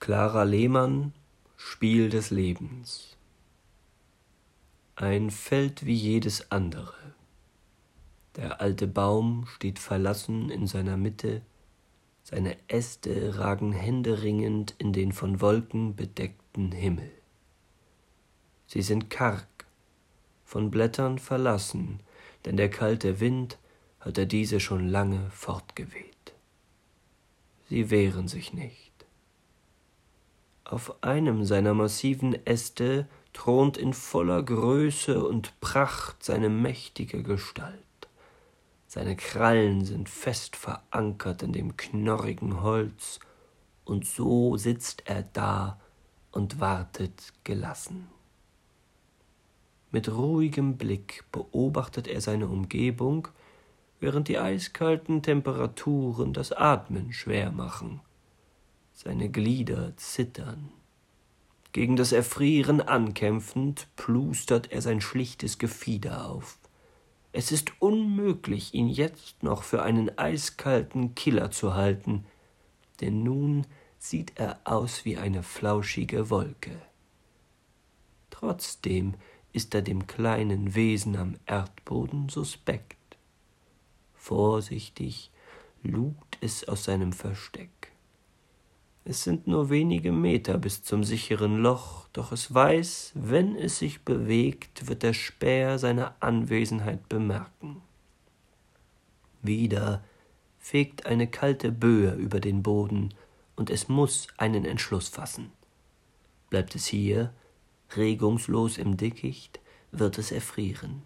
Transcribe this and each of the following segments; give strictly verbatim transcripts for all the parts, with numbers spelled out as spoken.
Clara Lehmann, Spiel des Lebens. Ein Feld wie jedes andere. Der alte Baum steht verlassen in seiner Mitte, seine Äste ragen händeringend in den von Wolken bedeckten Himmel. Sie sind karg, von Blättern verlassen, denn der kalte Wind hatte diese schon lange fortgeweht. Sie wehren sich nicht. Auf einem seiner massiven Äste thront in voller Größe und Pracht seine mächtige Gestalt. Seine Krallen sind fest verankert in dem knorrigen Holz, und so sitzt er da und wartet gelassen. Mit ruhigem Blick beobachtet er seine Umgebung, während die eiskalten Temperaturen das Atmen schwer machen. Seine Glieder zittern. Gegen das Erfrieren ankämpfend plustert er sein schlichtes Gefieder auf. Es ist unmöglich, ihn jetzt noch für einen eiskalten Killer zu halten, denn nun sieht er aus wie eine flauschige Wolke. Trotzdem ist er dem kleinen Wesen am Erdboden suspekt. Vorsichtig lugt es aus seinem Versteck. Es sind nur wenige Meter bis zum sicheren Loch, doch es weiß, wenn es sich bewegt, wird der Späher seine Anwesenheit bemerken. Wieder fegt eine kalte Böe über den Boden, und es muss einen Entschluss fassen. Bleibt es hier, regungslos im Dickicht, wird es erfrieren.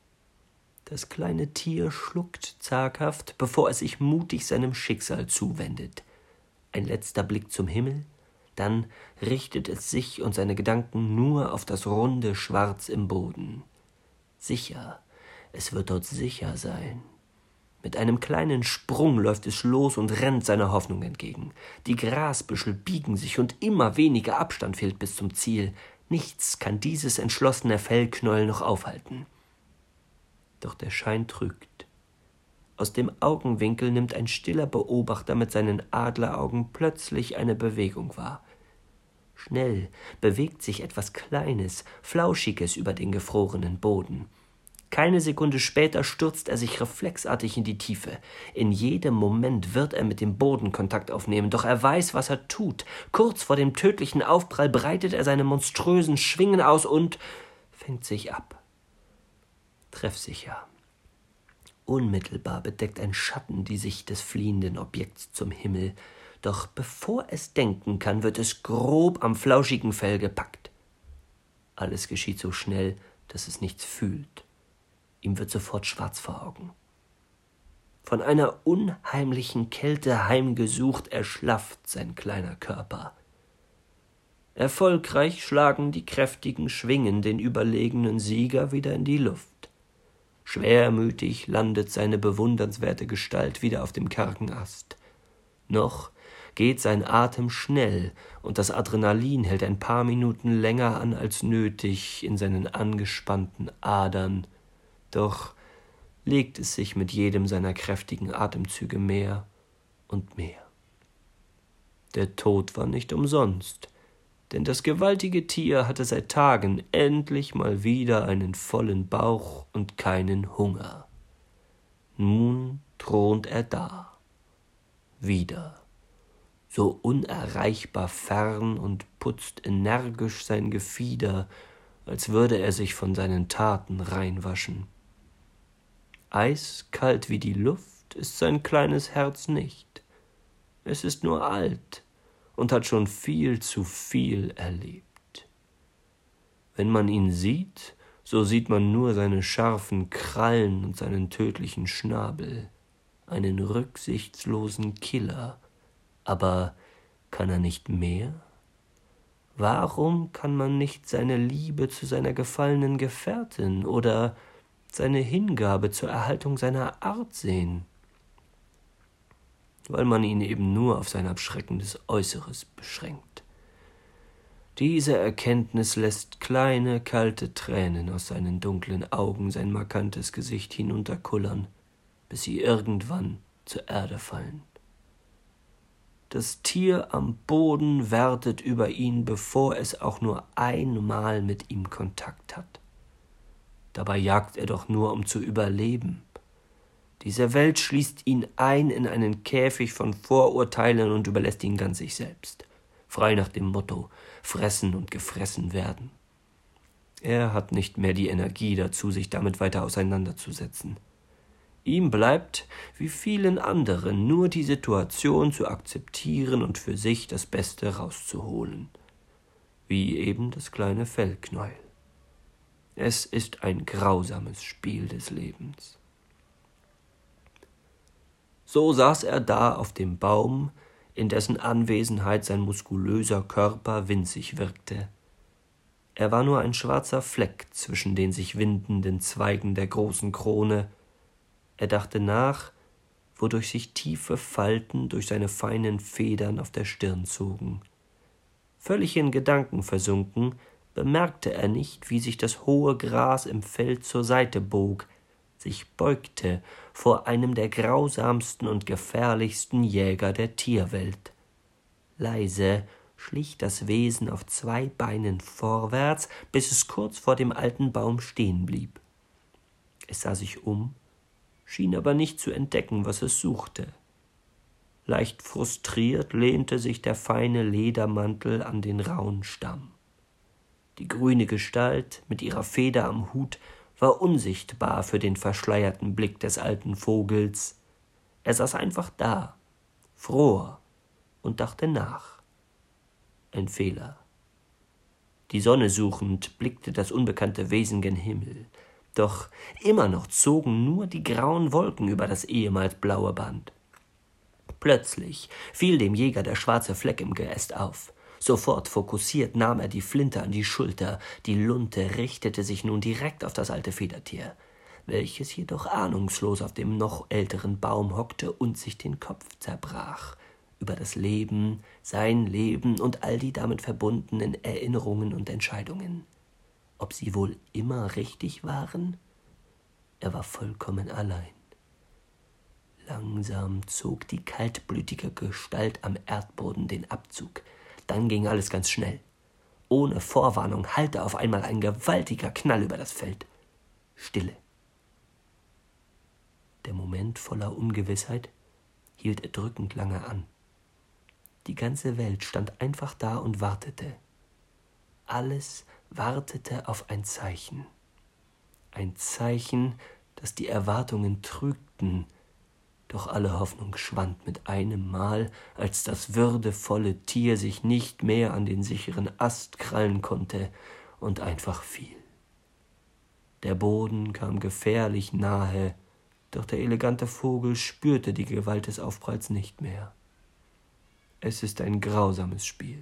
Das kleine Tier schluckt zaghaft, bevor es sich mutig seinem Schicksal zuwendet. Ein letzter Blick zum Himmel, dann richtet es sich und seine Gedanken nur auf das runde Schwarz im Boden. Sicher, es wird dort sicher sein. Mit einem kleinen Sprung läuft es los und rennt seiner Hoffnung entgegen. Die Grasbüschel biegen sich und immer weniger Abstand fehlt bis zum Ziel. Nichts kann dieses entschlossene Fellknäuel noch aufhalten. Doch der Schein trügt. Aus dem Augenwinkel nimmt ein stiller Beobachter mit seinen Adleraugen plötzlich eine Bewegung wahr. Schnell bewegt sich etwas Kleines, Flauschiges über den gefrorenen Boden. Keine Sekunde später stürzt er sich reflexartig in die Tiefe. In jedem Moment wird er mit dem Boden Kontakt aufnehmen, doch er weiß, was er tut. Kurz vor dem tödlichen Aufprall breitet er seine monströsen Schwingen aus und fängt sich ab. Treffsicher. Unmittelbar bedeckt ein Schatten die Sicht des fliehenden Objekts zum Himmel, doch bevor es denken kann, wird es grob am flauschigen Fell gepackt. Alles geschieht so schnell, dass es nichts fühlt. Ihm wird sofort schwarz vor Augen. Von einer unheimlichen Kälte heimgesucht, erschlafft sein kleiner Körper. Erfolgreich schlagen die kräftigen Schwingen den überlegenen Sieger wieder in die Luft. Schwermütig landet seine bewundernswerte Gestalt wieder auf dem kargen Ast. Noch geht sein Atem schnell und das Adrenalin hält ein paar Minuten länger an als nötig in seinen angespannten Adern. Doch legt es sich mit jedem seiner kräftigen Atemzüge mehr und mehr. Der Tod war nicht umsonst, denn das gewaltige Tier hatte seit Tagen endlich mal wieder einen vollen Bauch und keinen Hunger. Nun thront er da, wieder, so unerreichbar fern und putzt energisch sein Gefieder, als würde er sich von seinen Taten reinwaschen. Eiskalt wie die Luft ist sein kleines Herz nicht. Es ist nur alt und hat schon viel zu viel erlebt. Wenn man ihn sieht, so sieht man nur seine scharfen Krallen und seinen tödlichen Schnabel, einen rücksichtslosen Killer. Aber kann er nicht mehr? Warum kann man nicht seine Liebe zu seiner gefallenen Gefährtin oder seine Hingabe zur Erhaltung seiner Art sehen? Weil man ihn eben nur auf sein abschreckendes Äußeres beschränkt. Diese Erkenntnis lässt kleine, kalte Tränen aus seinen dunklen Augen sein markantes Gesicht hinunterkullern, bis sie irgendwann zur Erde fallen. Das Tier am Boden wartet über ihn, bevor es auch nur einmal mit ihm Kontakt hat. Dabei jagt er doch nur, um zu überleben. Diese Welt schließt ihn ein in einen Käfig von Vorurteilen und überlässt ihn ganz sich selbst, frei nach dem Motto: fressen und gefressen werden. Er hat nicht mehr die Energie dazu, sich damit weiter auseinanderzusetzen. Ihm bleibt, wie vielen anderen, nur die Situation zu akzeptieren und für sich das Beste rauszuholen. Wie eben das kleine Fellknäuel. Es ist ein grausames Spiel des Lebens. So saß er da auf dem Baum, in dessen Anwesenheit sein muskulöser Körper winzig wirkte. Er war nur ein schwarzer Fleck zwischen den sich windenden Zweigen der großen Krone. Er dachte nach, wodurch sich tiefe Falten durch seine feinen Federn auf der Stirn zogen. Völlig in Gedanken versunken, bemerkte er nicht, wie sich das hohe Gras im Feld zur Seite bog, sich beugte vor einem der grausamsten und gefährlichsten Jäger der Tierwelt. Leise schlich das Wesen auf zwei Beinen vorwärts, bis es kurz vor dem alten Baum stehen blieb. Es sah sich um, schien aber nicht zu entdecken, was es suchte. Leicht frustriert lehnte sich der feine Ledermantel an den rauen Stamm. Die grüne Gestalt mit ihrer Feder am Hut war unsichtbar für den verschleierten Blick des alten Vogels. Er saß einfach da, fror und dachte nach. Ein Fehler. Die Sonne suchend blickte das unbekannte Wesen gen Himmel. Doch immer noch zogen nur die grauen Wolken über das ehemals blaue Band. Plötzlich fiel dem Jäger der schwarze Fleck im Geäst auf. Sofort fokussiert nahm er die Flinte an die Schulter. Die Lunte richtete sich nun direkt auf das alte Federtier, welches jedoch ahnungslos auf dem noch älteren Baum hockte und sich den Kopf zerbrach über das Leben, sein Leben und all die damit verbundenen Erinnerungen und Entscheidungen. Ob sie wohl immer richtig waren? Er war vollkommen allein. Langsam zog die kaltblütige Gestalt am Erdboden den Abzug. Dann ging alles ganz schnell. Ohne Vorwarnung hallte auf einmal ein gewaltiger Knall über das Feld. Stille. Der Moment voller Ungewissheit hielt erdrückend lange an. Die ganze Welt stand einfach da und wartete. Alles wartete auf ein Zeichen. Ein Zeichen, das die Erwartungen trügten, doch alle Hoffnung schwand mit einem Mal, als das würdevolle Tier sich nicht mehr an den sicheren Ast krallen konnte und einfach fiel. Der Boden kam gefährlich nahe, doch der elegante Vogel spürte die Gewalt des Aufpralls nicht mehr. Es ist ein grausames Spiel.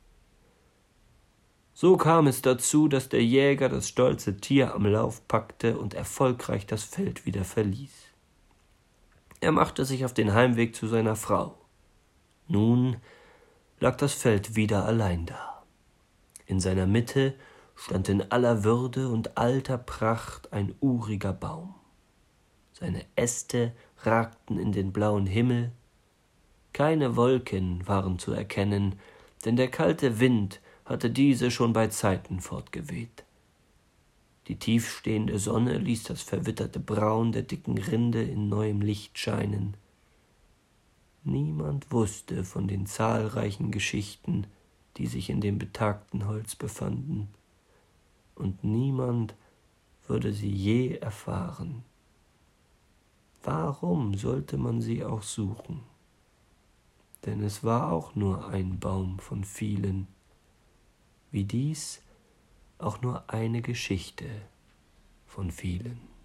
So kam es dazu, dass der Jäger das stolze Tier am Lauf packte und erfolgreich das Feld wieder verließ. Er machte sich auf den Heimweg zu seiner Frau. Nun lag das Feld wieder allein da. In seiner Mitte stand in aller Würde und alter Pracht ein uriger Baum. Seine Äste ragten in den blauen Himmel. Keine Wolken waren zu erkennen, denn der kalte Wind hatte diese schon bei Zeiten fortgeweht. Die tiefstehende Sonne ließ das verwitterte Braun der dicken Rinde in neuem Licht scheinen. Niemand wusste von den zahlreichen Geschichten, die sich in dem betagten Holz befanden, und niemand würde sie je erfahren. Warum sollte man sie auch suchen? Denn es war auch nur ein Baum von vielen, wie dies auch nur eine Geschichte von vielen.